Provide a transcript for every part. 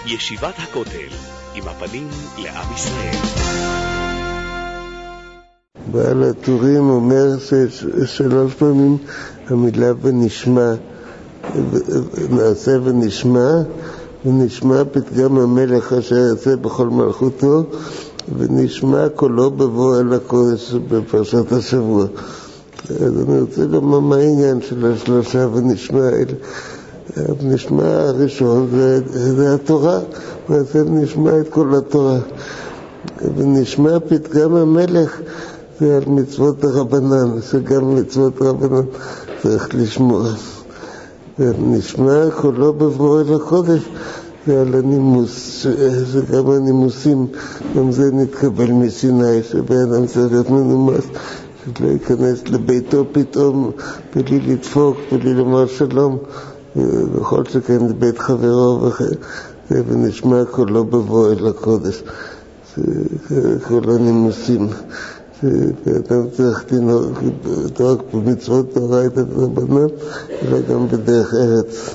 ישיבת הכותל, עם הפנים לעם ישראל. בעל הטורים אומר ששלוש פעמים המילה ונשמע, נעשה ונשמע, ונשמע פתגם המלך אשר יעשה בכל מלכותו, ונשמע קולו בבוא אל הקודש בפרשת השבוע. אז אני רוצה לומר מה העניין של השלושה ונשמע אלה. נשמע הראשון זה התורה, ואז נשמע את כל התורה. ונשמע פתגם המלך זה על מצוות הרבנן, שגם מצוות הרבנן צריך לשמוע. ונשמע קולו בבוא אל הקודש זה על הנימוס, שגם הנימוסים, גם זה נתקבל מסיני, שבן אדם צריך להיות מנומס, שלא ייכנס לביתו פתאום בלי לדפוק, בלי לומר שלום, בכל שכן בית חברו וכן. ונשמע קולו בבוא אל הקודש, כל הנימוסים. שאדם צריך לנהוג רק במצוות תורה את הרבנן, אלא גם בדרך ארץ.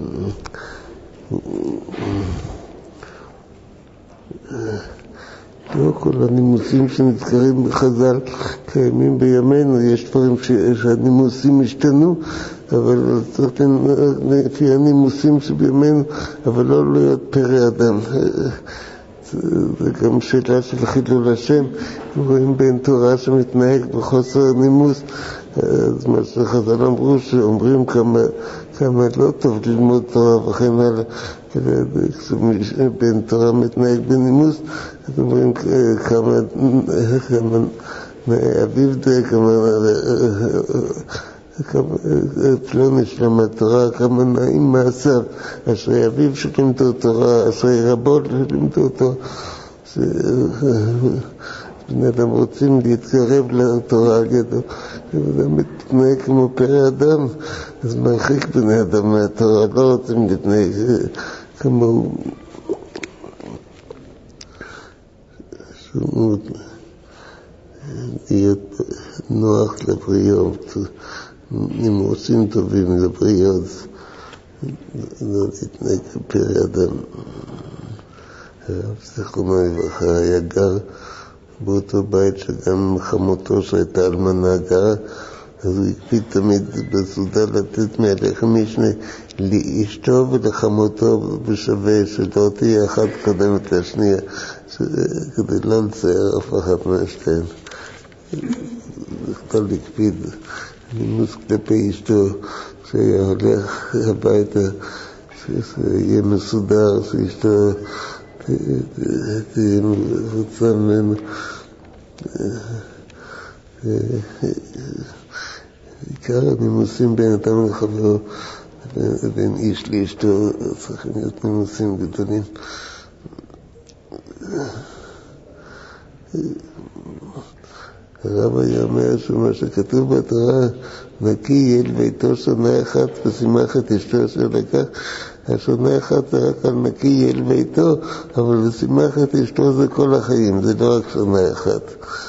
לא כל הנימוסים שנזכרים בחז"ל קיימים בימינו, יש דברים שהנימוסים השתנו, אבל צריך לפי הנימוסים שבימינו, אבל לא להיות פרא אדם. זה גם שאלה של חילול השם. רואים בין תורה שמתנהג בחוסר נימוס, אז מה שחז"ל אמרו, שאומרים כמה לא טוב ללמוד תורה וכן הלאה. בין תורה מתנהג בנימוס, אז אומרים כמה אביו דה, כמה פלוני שלמה תורה, כמה נעים מעשיו, אשרי אביו שלימדו תורה, אשרי רבו שלימדו תורה. בני אדם רוצים להתקרב לתורה על ידו, ואדם מתנהג כמו פרא אדם, אז מרחיק בני אדם מהתורה, לא רוצים להתנהג כמוהו. שהוא להיות נוח לבריות, נימוסים טובים לבריות, לא להתנהג כפרא אדם. הרב זיכרונו לברכה היה גר באותו בית שגם חמותו שהייתה אלמנה גרה, אז הוא הקפיד תמיד בסעודה לתת מהלחם משנה לאשתו ולחמותו בשווה, שלא תהיה אחת קודמת לשנייה, כדי לא לצייר אף אחת מהשתיהן. בכלל הקפיד נימוס כלפי אשתו, שהיה הולך הביתה, שיהיה מסודר, שאשתו תהיה מבוצה ממנו. עיקר הנימוסים בין אדם לחברו, בין איש לאשתו, צריכים להיות נימוסים גדולים. הרב היה אומר שמה שכתוב בתורה, נקי יהיה לביתו שונה אחת ושימח את אשתו שלקח. השונה אחת זה רק על נקי יהיה לביתו, אבל ושימח את אשתו זה כל החיים, זה לא רק שונה אחת.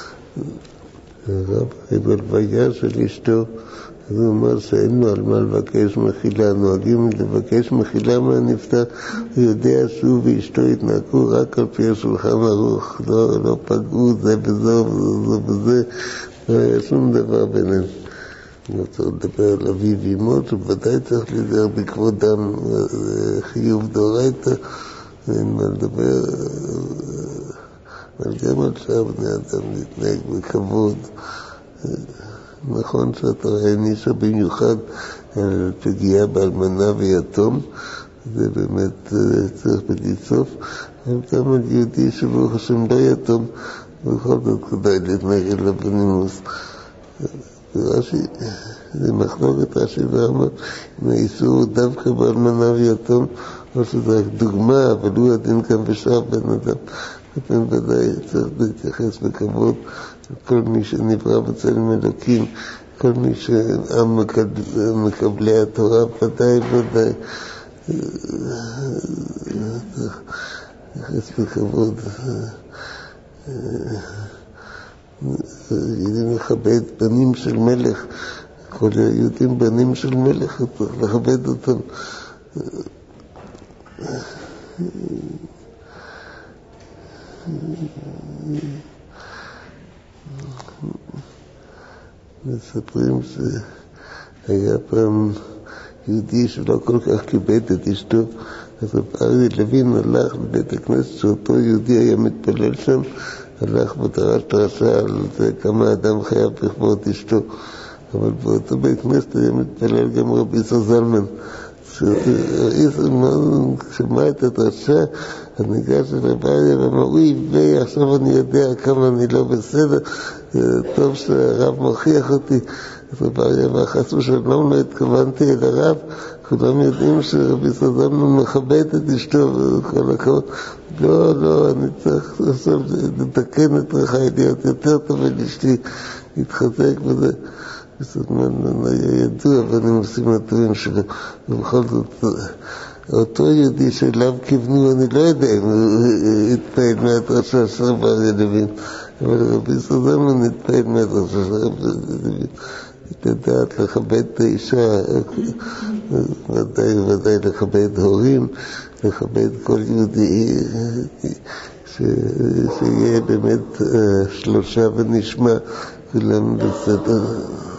הרב בלוויה של אשתו, אז הוא אומר שאין לו על מה לבקש מחילה, נוהגים לבקש מחילה מהנפטר, הוא יודע שהוא ואשתו התנהגו רק על פי השולחן ערוך, לא פגעו זה בזה וזה בזה, לא היה שום דבר ביניהם. אני צריך לדבר על אביו ואמו, שבוודאי צריך להיזהר בכבודם, חיוב דאורייתא, אין מה לדבר, אבל גם על שאר בני אדם להתנהג בכבוד. נכון שהתורה הענישה במיוחד על פגיעה באלמנה ויתום, זה באמת צריך בליצוף, אבל גם על יהודי שברוך השם לא יתום, בכל זאת כדאי להתנהג אליו בנימוס. רש"י, זה מחלוקת רש"י ואמר, אם האיסור דווקא באלמנה ויתום, או שזה רק דוגמה, אבל הוא הדין כאן בשאר בן אדם. לכן ודאי צריך להתייחס בכבוד כל מי שנברא בצלם אלוקים, כל מי שמקבלי התורה, ודאי להתייחס בכבוד. יהודים לכבד בנים של מלך, כל היהודים בנים של מלך, צריך לכבד אותם. מספרים שהיה פעם יהודי שלא כל כך כיבד את אשתו, אז אריה לוין הלך לבית הכנסת שאותו יהודי היה מתפלל שם, הלך ודרש דרשה על זה כמה אדם חייב לכבוד אשתו, אבל באותו בית כנסת היה מתפלל גם רבי יצחק זלמן. כששמע את הדרשה, הניגש של אריה ואמר, אוי ועכשיו אני יודע כמה אני לא בסדר, טוב שהרב מוכיח אותי. אז אריה אמר, חס ושלום, לא התכוונתי אל הרב, כולם יודעים שרבי יצחק זלמן מכבד את אשתו וכל הכבוד. לא, אני צריך עכשיו לתקן את רחי, להיות יותר טוב אל אשתי, להתחזק בזה. זאת אומרת, היה ידוע בנימוסים הטובים שלו, ובכל זאת, אותו יהודי שאליו כיוונו, אני לא יודע אם הוא התפעל מהדרשה של רבי אריה לוין, אבל רבי יצחק זלמן התפעל מהדרשה של רבי אריה לוין. לדעת לכבד את האישה, ודאי לכבד הורים, לכבד כל יהודי, שיהיה באמת שלושה ונשמע כולם בסדר.